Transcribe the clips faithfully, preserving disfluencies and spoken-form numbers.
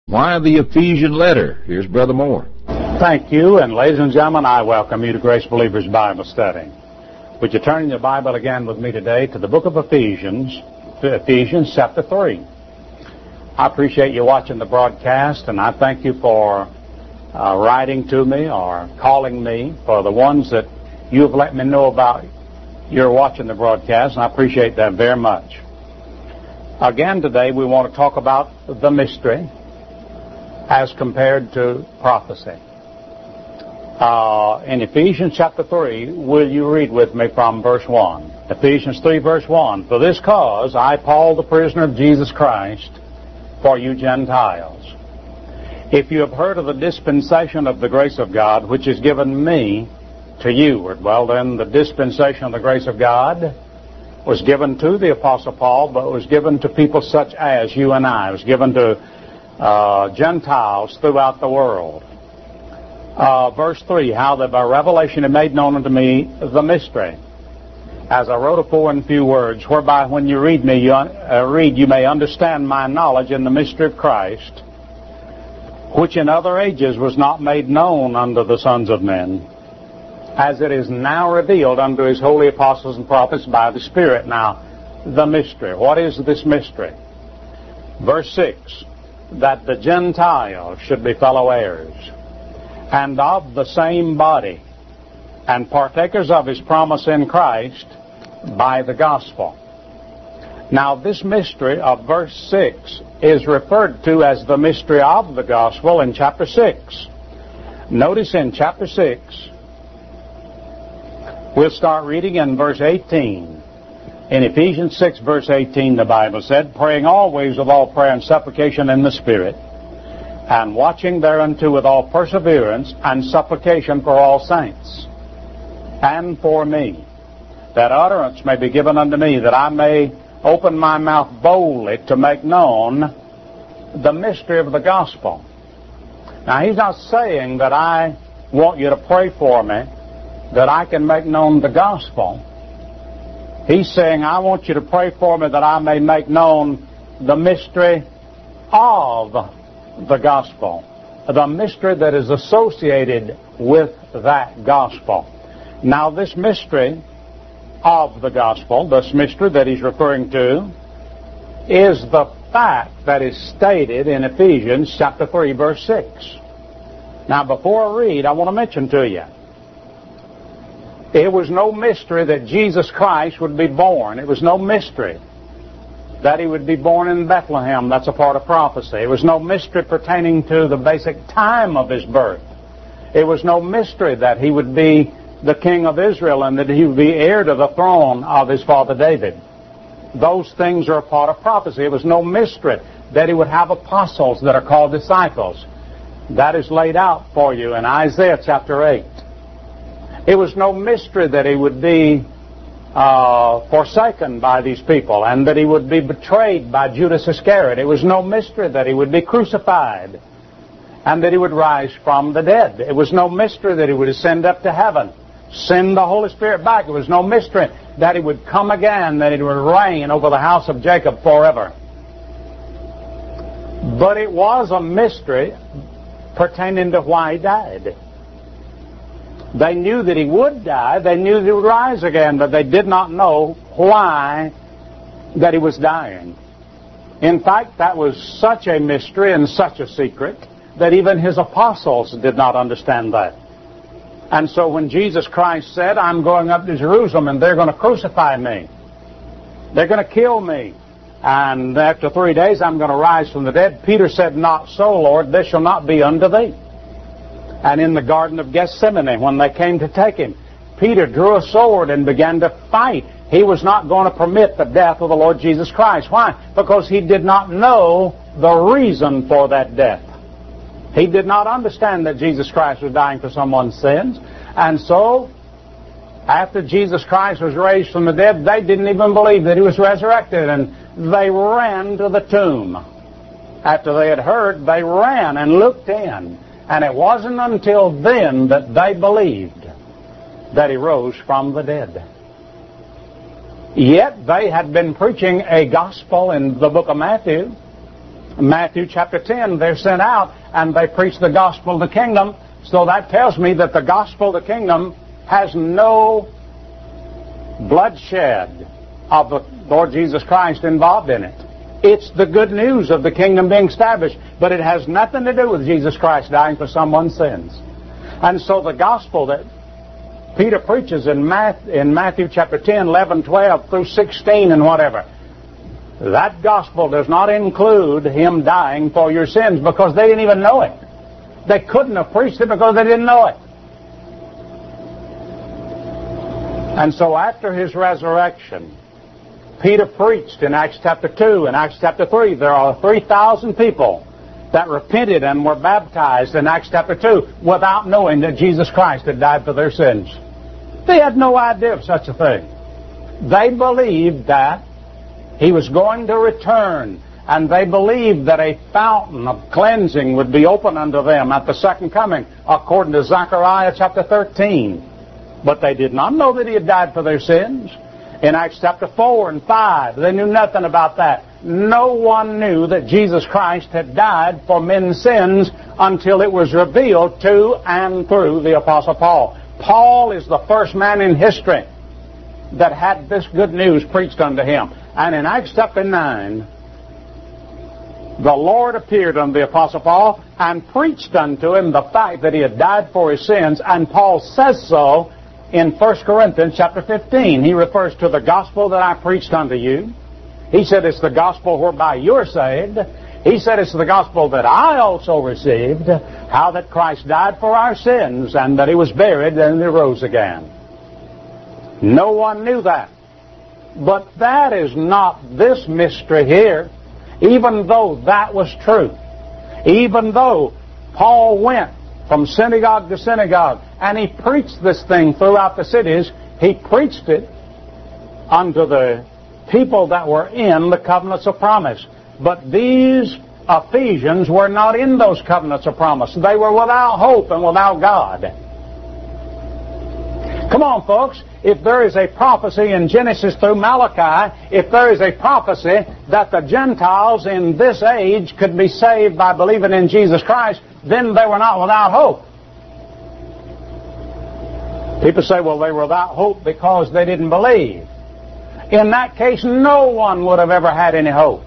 Why the Ephesian letter? Here's Brother Moore. Thank you, and ladies and gentlemen, I welcome you to Grace Believers Bible Study. Would you turn your Bible again with me today to the book of Ephesians, to Ephesians chapter three. I appreciate you watching the broadcast, and I thank you for uh, writing to me or calling me, for the ones that you have let me know about you're watching the broadcast, and I appreciate that very much. Again, today we want to talk about the mystery as compared to prophecy. Uh, in Ephesians chapter three, will you read with me from verse one? Ephesians three, verse one. For this cause, I, Paul, the prisoner of Jesus Christ, for you Gentiles. If you have heard of the dispensation of the grace of God, which is given me to you. Well, then, the dispensation of the grace of God was given to the Apostle Paul, but it was given to people such as you and I. It was given to uh, Gentiles throughout the world. Uh, verse three, how that by revelation he made known unto me the mystery, as I wrote afore in few words, whereby when you read me, you uh, read, you may understand my knowledge in the mystery of Christ, which in other ages was not made known unto the sons of men, as it is now revealed unto his holy apostles and prophets by the Spirit. Now, the mystery. What is this mystery? Verse six, that the Gentiles should be fellow heirs, and of the same body, and partakers of his promise in Christ by the gospel. Now, this mystery of verse six is referred to as the mystery of the gospel in chapter six. Notice in chapter six, we'll start reading in verse eighteen. In Ephesians six, verse eighteen, the Bible said, praying always with all prayer and supplication in the Spirit, and watching thereunto with all perseverance and supplication for all saints, and for me, that utterance may be given unto me, that I may open my mouth boldly to make known the mystery of the gospel. Now, he's not saying that I want you to pray for me, that I can make known the gospel. He's saying, I want you to pray for me that I may make known the mystery of the gospel, the mystery that is associated with that gospel. Now, this mystery of the gospel, this mystery that he's referring to, is the fact that is stated in Ephesians chapter three, verse six. Now, before I read, I want to mention to you, it was no mystery that Jesus Christ would be born. It was no mystery that he would be born in Bethlehem. That's a part of prophecy. It was no mystery pertaining to the basic time of his birth. It was no mystery that he would be the king of Israel and that he would be heir to the throne of his father David. Those things are a part of prophecy. It was no mystery that he would have apostles that are called disciples. That is laid out for you in Isaiah chapter eight. It was no mystery that he would be uh, forsaken by these people and that he would be betrayed by Judas Iscariot. It was no mystery that he would be crucified and that he would rise from the dead. It was no mystery that he would ascend up to heaven, send the Holy Spirit back. It was no mystery that he would come again, that he would reign over the house of Jacob forever. But it was a mystery pertaining to why he died. They knew that he would die. They knew that he would rise again, but they did not know why that he was dying. In fact, that was such a mystery and such a secret that even his apostles did not understand that. And so when Jesus Christ said, I'm going up to Jerusalem and they're going to crucify me, they're going to kill me, and after three days I'm going to rise from the dead, Peter said, not so, Lord, this shall not be unto thee. And in the Garden of Gethsemane, when they came to take him, Peter drew a sword and began to fight. He was not going to permit the death of the Lord Jesus Christ. Why? Because he did not know the reason for that death. He did not understand that Jesus Christ was dying for someone's sins. And so, after Jesus Christ was raised from the dead, they didn't even believe that he was resurrected. And they ran to the tomb. After they had heard, they ran and looked in. And it wasn't until then that they believed that he rose from the dead. Yet they had been preaching a gospel in the book of Matthew Matthew chapter ten, they're sent out and they preach the gospel of the kingdom. So that tells me that the gospel of the kingdom has no bloodshed of the Lord Jesus Christ involved in it. It's the good news of the kingdom being established, but it has nothing to do with Jesus Christ dying for someone's sins. And so the gospel that Peter preaches in Matthew chapter ten, eleven, twelve through sixteen and whatever, that gospel does not include Him dying for your sins, because they didn't even know it. They couldn't have preached it because they didn't know it. And so after His resurrection, Peter preached in Acts chapter two and Acts chapter three. There are three thousand people that repented and were baptized in Acts chapter two without knowing that Jesus Christ had died for their sins. They had no idea of such a thing. They believed that He was going to return, and they believed that a fountain of cleansing would be open unto them at the second coming, according to Zechariah chapter thirteen. But they did not know that He had died for their sins. In Acts chapter four and five, they knew nothing about that. No one knew that Jesus Christ had died for men's sins until it was revealed to and through the Apostle Paul. Paul is the first man in history that had this good news preached unto him. And in Acts chapter nine, the Lord appeared unto the Apostle Paul and preached unto him the fact that he had died for his sins, and Paul says so in First Corinthians chapter fifteen. He refers to the gospel that I preached unto you. He said it's the gospel whereby you're saved. He said it's the gospel that I also received, how that Christ died for our sins and that He was buried and He rose again. No one knew that. But that is not this mystery here. Even though that was true, even though Paul went from synagogue to synagogue and he preached this thing throughout the cities, he preached it unto the people that were in the covenants of promise. But these Ephesians were not in those covenants of promise. They were without hope and without God. Come on, folks. If there is a prophecy in Genesis through Malachi, if there is a prophecy that the Gentiles in this age could be saved by believing in Jesus Christ, then they were not without hope. People say, well, they were without hope because they didn't believe. In that case, no one would have ever had any hope.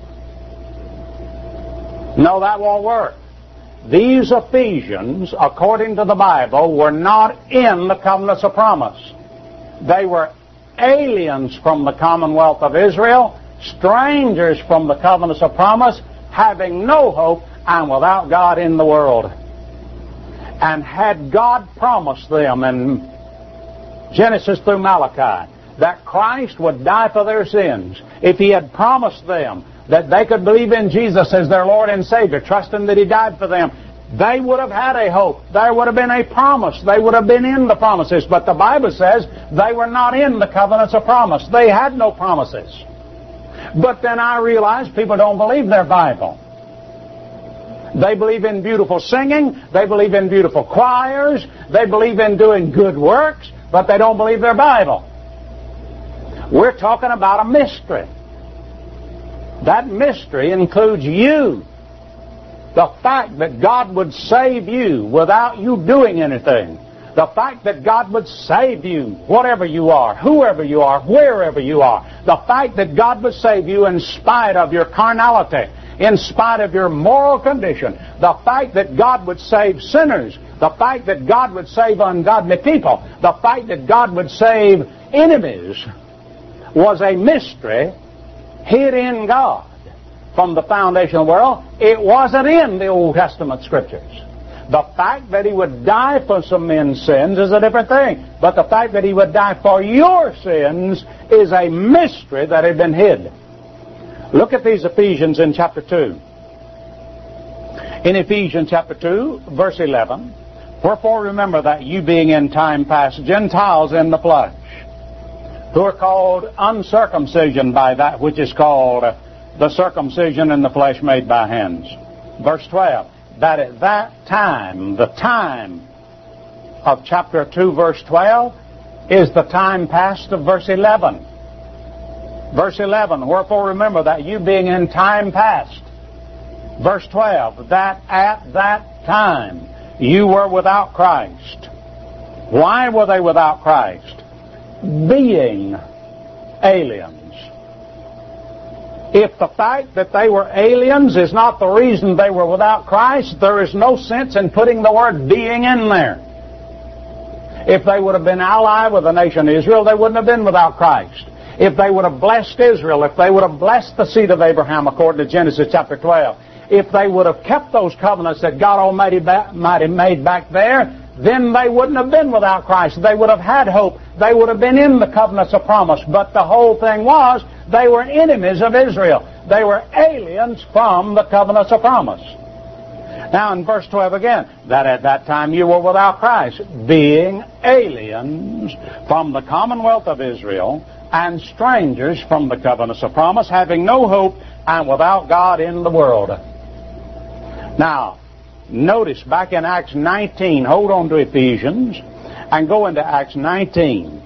No, that won't work. These Ephesians, according to the Bible, were not in the covenants of promise. They were aliens from the commonwealth of Israel, strangers from the covenants of promise, having no hope and without God in the world. And had God promised them in Genesis through Malachi that Christ would die for their sins, if He had promised them that they could believe in Jesus as their Lord and Savior, trusting that He died for them, they would have had a hope. There would have been a promise. They would have been in the promises. But the Bible says they were not in the covenants of promise. They had no promises. But then I realize people don't believe their Bible. They believe in beautiful singing. They believe in beautiful choirs. They believe in doing good works. But they don't believe their Bible. We're talking about a mystery. That mystery includes you. The fact that God would save you without you doing anything. The fact that God would save you, whatever you are, whoever you are, wherever you are. The fact that God would save you in spite of your carnality, in spite of your moral condition. The fact that God would save sinners. The fact that God would save ungodly people. The fact that God would save enemies was a mystery hid in God. From the foundation of the world, it wasn't in the Old Testament Scriptures. The fact that He would die for some men's sins is a different thing. But the fact that He would die for your sins is a mystery that had been hid. Look at these Ephesians in chapter two. In Ephesians chapter two, verse eleven, wherefore remember that you being in time past Gentiles in the flesh, who are called uncircumcision by that which is called the circumcision in the flesh made by hands. Verse twelve, that at that time, the time of chapter two, verse twelve, is the time past of verse eleven. Verse eleven, wherefore remember that you being in time past Verse twelve, that at that time you were without Christ. Why were they without Christ? Being aliens. If the fact that they were aliens is not the reason they were without Christ, there is no sense in putting the word being in there. If they would have been allied with the nation Israel, they wouldn't have been without Christ. If they would have blessed Israel, if they would have blessed the seed of Abraham according to Genesis chapter twelve, if they would have kept those covenants that God Almighty made back there, then they wouldn't have been without Christ. They would have had hope. They would have been in the covenants of promise. But the whole thing was, they were enemies of Israel. They were aliens from the covenants of promise. Now in verse twelve again, that at that time you were without Christ, being aliens from the commonwealth of Israel and strangers from the covenants of promise, having no hope and without God in the world. Now, notice back in Acts nineteen, hold on to Ephesians, and go into Acts nineteen.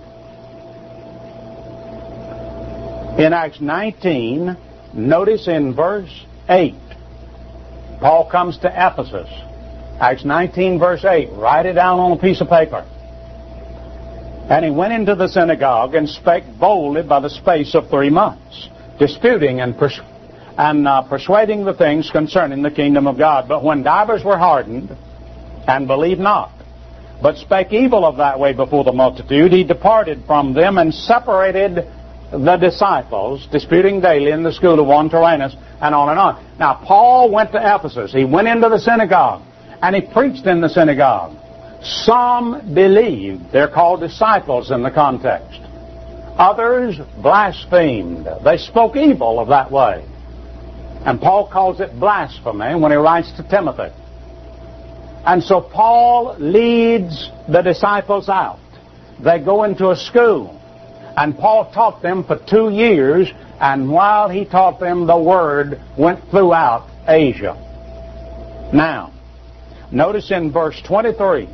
In Acts nineteen, notice in verse eight, Paul comes to Ephesus. Acts nineteen, verse eight, write it down on a piece of paper. And he went into the synagogue and spake boldly by the space of three months, disputing and persuading. and uh, persuading the things concerning the kingdom of God. But when divers were hardened, and believed not, but spake evil of that way before the multitude, he departed from them and separated the disciples, disputing daily in the school of one Tyrannus, and on and on. Now, Paul went to Ephesus. He went into the synagogue, and he preached in the synagogue. Some believed. They're called disciples in the context. Others blasphemed. They spoke evil of that way. And Paul calls it blasphemy when he writes to Timothy. And so Paul leads the disciples out. They go into a school. And Paul taught them for two years. And while he taught them, the word went throughout Asia. Now, notice in verse twenty-three.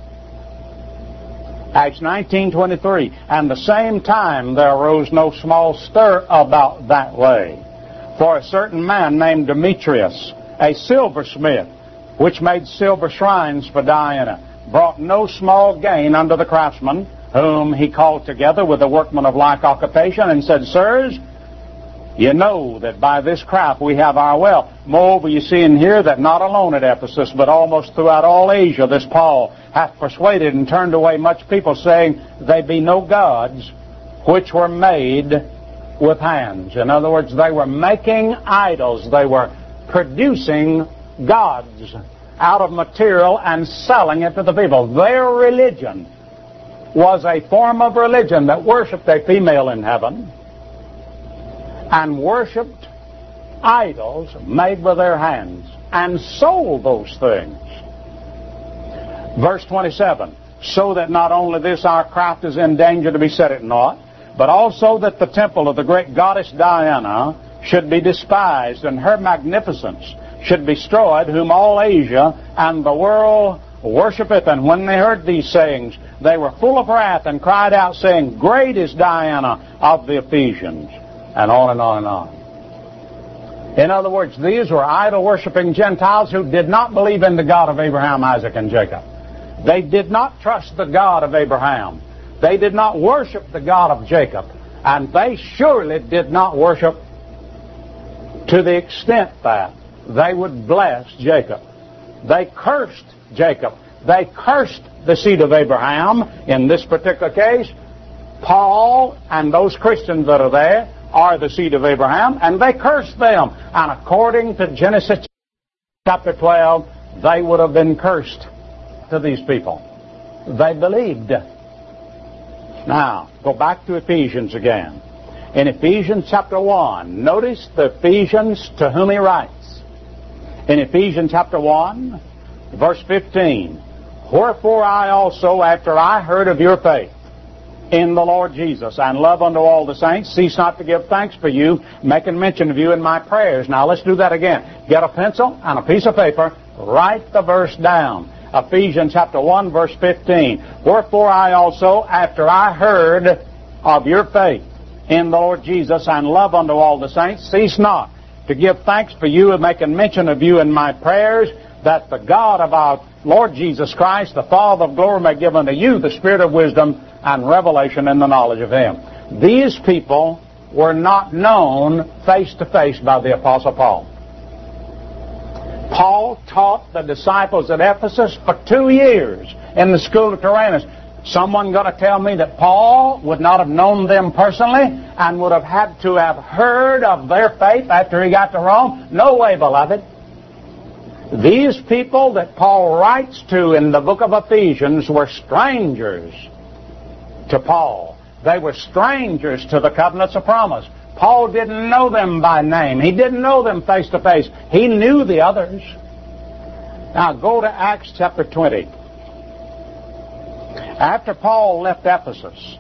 Acts nineteen twenty-three. And the same time there arose no small stir about that way. For a certain man named Demetrius, a silversmith, which made silver shrines for Diana, brought no small gain unto the craftsmen, whom he called together with the workmen of like occupation, and said, Sirs, you know that by this craft we have our wealth. Moreover, you see in here that not alone at Ephesus, but almost throughout all Asia, this Paul hath persuaded and turned away much people, saying, They be no gods which were made with hands. In other words, they were making idols. They were producing gods out of material and selling it to the people. Their religion was a form of religion that worshipped a female in heaven and worshipped idols made with their hands and sold those things. Verse twenty-seven, so that not only this our craft is in danger to be set at naught, but also that the temple of the great goddess Diana should be despised, and her magnificence should be destroyed, whom all Asia and the world worshipeth. And when they heard these sayings, they were full of wrath, and cried out, saying, Great is Diana of the Ephesians. And on and on and on. In other words, these were idol-worshipping Gentiles who did not believe in the God of Abraham, Isaac, and Jacob. They did not trust the God of Abraham. They did not worship the God of Jacob. And they surely did not worship to the extent that they would bless Jacob. They cursed Jacob. They cursed the seed of Abraham. In this particular case, Paul and those Christians that are there are the seed of Abraham, and they cursed them. And according to Genesis chapter twelve, they would have been cursed to these people. They believed. Now, go back to Ephesians again. In Ephesians chapter one, notice the Ephesians to whom he writes. In Ephesians chapter one, verse fifteen, Wherefore I also, after I heard of your faith in the Lord Jesus, and love unto all the saints, cease not to give thanks for you, making mention of you in my prayers. Now let's do that again. Get a pencil and a piece of paper, write the verse down. Ephesians chapter one, verse fifteen. Wherefore I also, after I heard of your faith in the Lord Jesus, and love unto all the saints, cease not to give thanks for you and making mention of you in my prayers, that the God of our Lord Jesus Christ, the Father of glory, may give unto you the spirit of wisdom and revelation in the knowledge of him. These people were not known face to face by the Apostle Paul. Paul taught the disciples at Ephesus for two years in the school of Tyrannus. Someone going to tell me that Paul would not have known them personally and would have had to have heard of their faith after he got to Rome? No way, beloved. These people that Paul writes to in the book of Ephesians were strangers to Paul. They were strangers to the covenants of promise. Paul didn't know them by name. He didn't know them face to face. He knew the others. Now go to Acts chapter twenty. After Paul left Ephesus,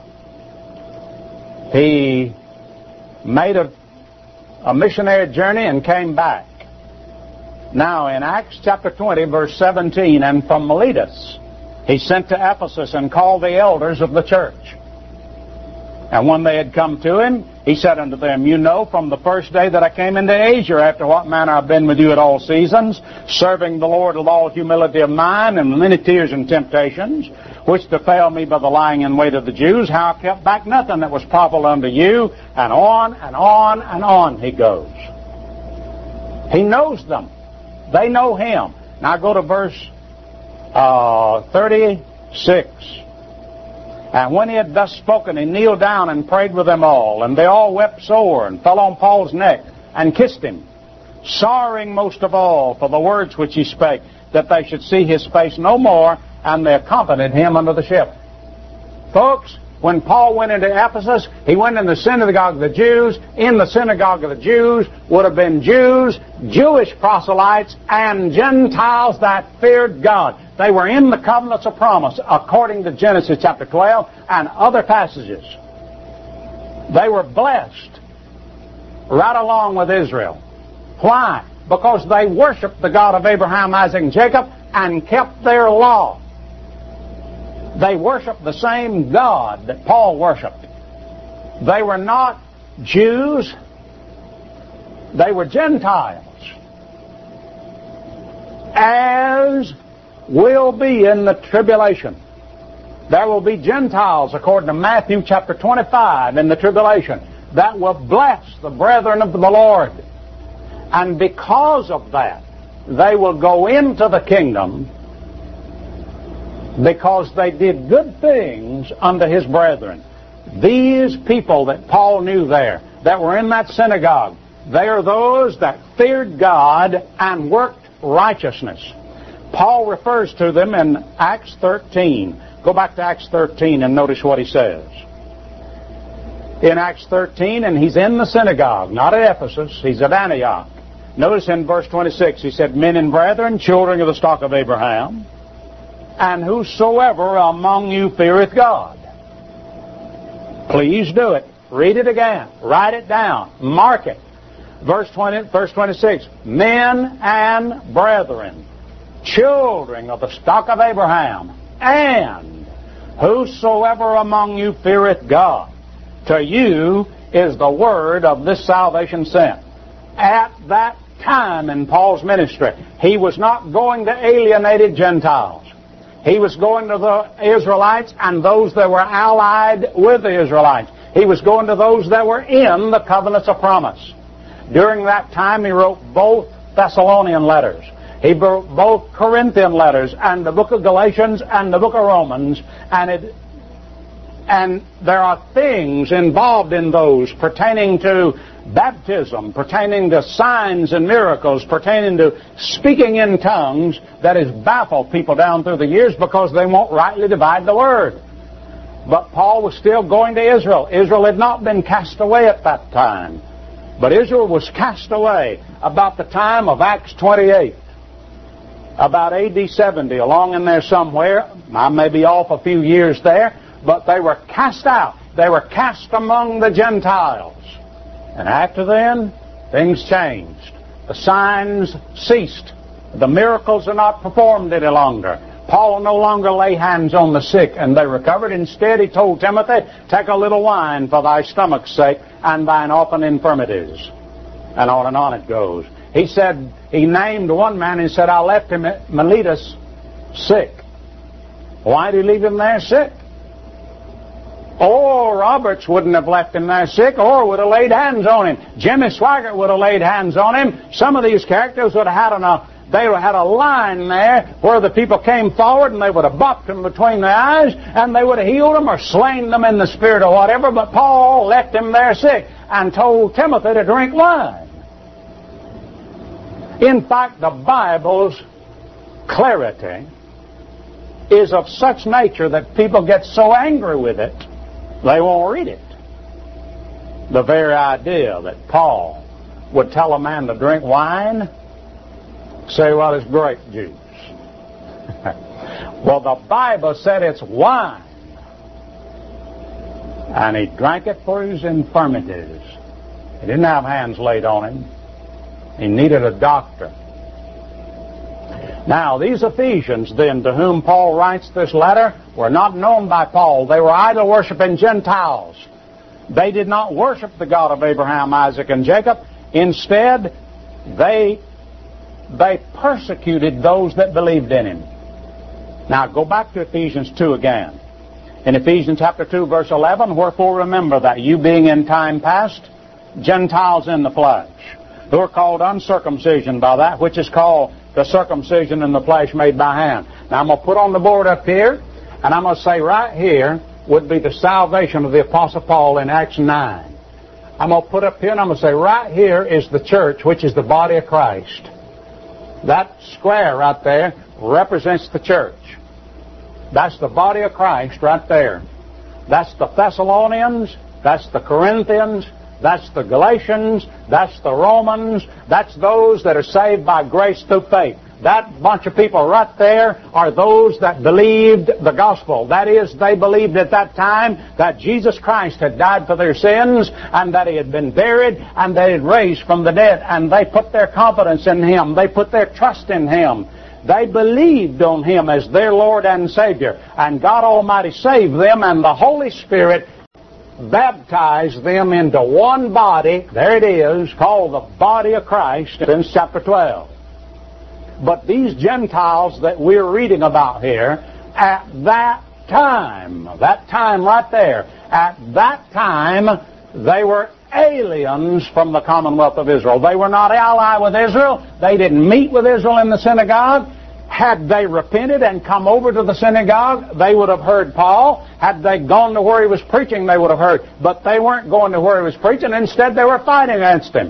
he made a, a missionary journey and came back. Now in Acts chapter twenty, verse seventeen, and from Miletus he sent to Ephesus and called the elders of the church. And when they had come to him, he said unto them, You know from the first day that I came into Asia, after what manner I've been with you at all seasons, serving the Lord with all humility of mind and many tears and temptations, which befell me by the lying in wait of the Jews, how I kept back nothing that was proper unto you, and on and on and on he goes. He knows them. They know him. Now go to verse uh, thirty-six. And when he had thus spoken, he kneeled down and prayed with them all. And they all wept sore and fell on Paul's neck and kissed him, sorrowing most of all for the words which he spake, that they should see his face no more, and they accompanied him unto the ship. Folks, when Paul went into Ephesus, he went in the synagogue of the Jews. In the synagogue of the Jews would have been Jews, Jewish proselytes, and Gentiles that feared God. They were in the covenants of promise, according to Genesis chapter twelve and other passages. They were blessed right along with Israel. Why? Because they worshiped the God of Abraham, Isaac, and Jacob and kept their law. They worshiped the same God that Paul worshiped. They were not Jews. They were Gentiles. As will be in the tribulation. There will be Gentiles, according to Matthew chapter twenty-five, in the tribulation, that will bless the brethren of the Lord. And because of that, they will go into the kingdom because they did good things unto his brethren. These people that Paul knew there, that were in that synagogue, they are those that feared God and worked righteousness. Paul refers to them in Acts thirteen. Go back to Acts thirteen and notice what he says. In Acts thirteen, and he's in the synagogue, not at Ephesus, he's at Antioch. Notice in verse twenty-six, he said, Men and brethren, children of the stock of Abraham, and whosoever among you feareth God. Please do it. Read it again. Write it down. Mark it. Verse twenty, verse twenty-six, Men and brethren, children of the stock of Abraham, and whosoever among you feareth God. To you is the word of this salvation sent. At that time in Paul's ministry, he was not going to alienated Gentiles. He was going to the Israelites and those that were allied with the Israelites. He was going to those that were in the covenants of promise. During that time, he wrote both Thessalonian letters. He wrote both Corinthian letters and the book of Galatians and the book of Romans. And it, and there are things involved in those pertaining to baptism, pertaining to signs and miracles, pertaining to speaking in tongues that has baffled people down through the years because they won't rightly divide the word. But Paul was still going to Israel. Israel had not been cast away at that time. But Israel was cast away about the time of Acts twenty-eight. About A D seventy, along in there somewhere. I may be off a few years there, but they were cast out. They were cast among the Gentiles. And after then, things changed. The signs ceased. The miracles are not performed any longer. Paul no longer lay hands on the sick and they recovered. Instead, he told Timothy, take a little wine for thy stomach's sake and thine often infirmities. And on and on it goes. He said, he named one man and said, I left him at Miletus sick. Why did he leave him there sick? Oh, Roberts wouldn't have left him there sick, or would have laid hands on him. Jimmy Swaggart would have laid hands on him. Some of these characters would have had a, they would have had a line there where the people came forward and they would have bopped them between the eyes and they would have healed them or slain them in the spirit or whatever. But Paul left him there sick and told Timothy to drink wine. In fact, the Bible's clarity is of such nature that people get so angry with it, they won't read it. The very idea that Paul would tell a man to drink wine, say, well, it's grape juice. Well, the Bible said it's wine. And he drank it for his infirmities. He didn't have hands laid on him. He needed a doctor. Now, these Ephesians, then, to whom Paul writes this letter, were not known by Paul. They were idol-worshiping Gentiles. They did not worship the God of Abraham, Isaac, and Jacob. Instead, they, they persecuted those that believed in him. Now, go back to Ephesians two again. In Ephesians chapter two, verse eleven, wherefore remember that you being in time past Gentiles in the flesh, who are called uncircumcision by that which is called the circumcision in the flesh made by hand. Now I'm going to put on the board up here, and I'm going to say right here would be the salvation of the Apostle Paul in Acts nine. I'm going to put up here, and I'm going to say right here is the church, which is the body of Christ. That square right there represents the church. That's the body of Christ right there. That's the Thessalonians, that's the Corinthians, that's the Galatians, that's the Romans, that's those that are saved by grace through faith. That bunch of people right there are those that believed the gospel. That is, they believed at that time that Jesus Christ had died for their sins and that he had been buried and that he had raised from the dead. And they put their confidence in him. They put their trust in him. They believed on him as their Lord and Savior. And God Almighty saved them, and the Holy Spirit baptized them into one body. There it is, called the body of Christ in chapter twelve. But these Gentiles that we're reading about here, at that time, that time right there, at that time, they were aliens from the commonwealth of Israel. They were not allied with Israel. They didn't meet with Israel in the synagogue. Had they repented and come over to the synagogue, they would have heard Paul. Had they gone to where he was preaching, they would have heard. But they weren't going to where he was preaching. Instead, they were fighting against him.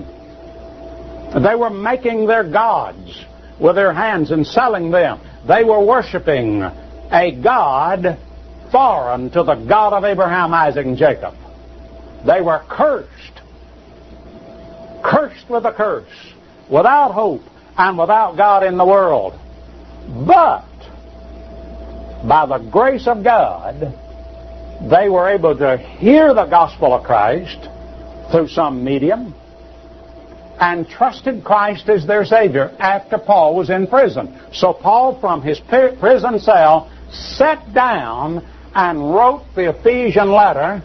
They were making their gods with their hands and selling them. They were worshiping a God foreign to the God of Abraham, Isaac, and Jacob. They were cursed. Cursed with a curse. Without hope and without God in the world. But, by the grace of God, they were able to hear the gospel of Christ through some medium and trusted Christ as their Savior after Paul was in prison. So Paul, from his prison cell, sat down and wrote the Ephesian letter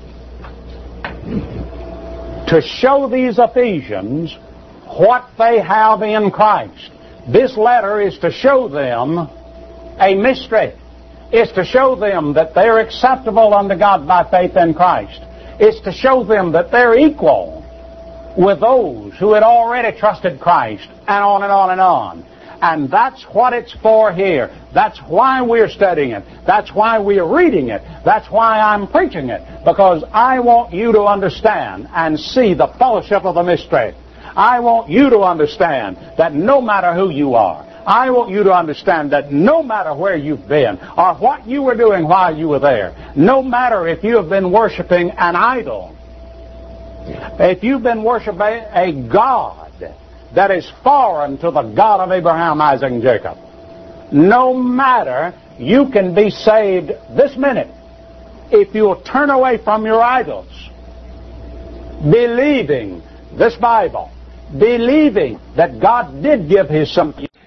to show these Ephesians what they have in Christ. This letter is to show them a mystery. It's to show them that they're acceptable unto God by faith in Christ. It's to show them that they're equal with those who had already trusted Christ, and on and on and on. And that's what it's for here. That's why we're studying it. That's why we're reading it. That's why I'm preaching it. Because I want you to understand and see the fellowship of the mystery. I want you to understand that no matter who you are, I want you to understand that no matter where you've been or what you were doing while you were there, no matter if you have been worshiping an idol, if you've been worshiping a God that is foreign to the God of Abraham, Isaac, and Jacob, no matter, you can be saved this minute if you'll turn away from your idols, believing this Bible, believing that God did give His Son.